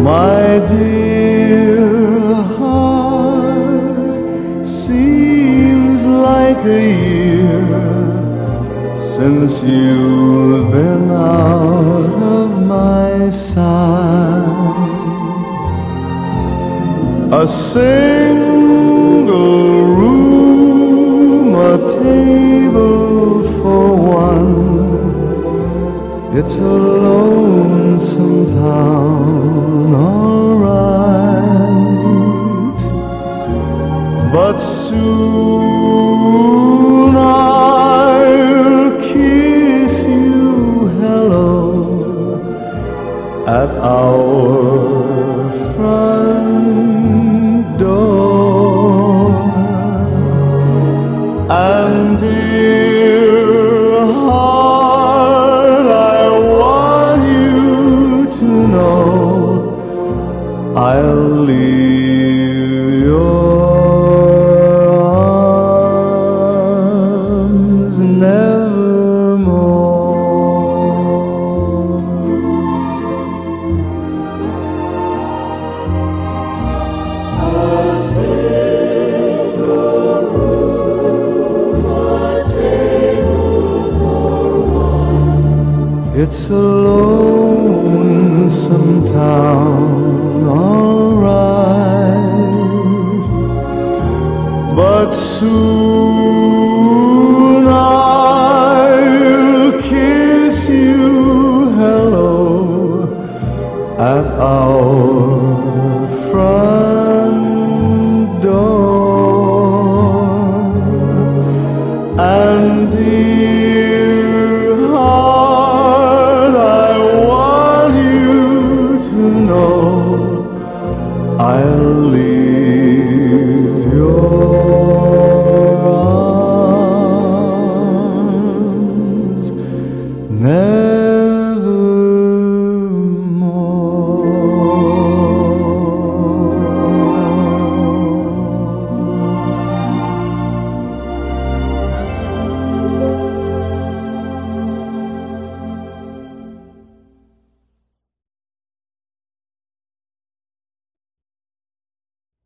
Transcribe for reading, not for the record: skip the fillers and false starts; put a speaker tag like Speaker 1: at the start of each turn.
Speaker 1: My dear heart, seems like a year since you've been out of my sight. A single room, a table for one, it's a lonesome town, all right. But soon I'll kiss you hello at our front door. And dear heart, I want you to know I'll leave your arms nevermore. It's a lonesome town, all right. But soon I'll kiss you hello at our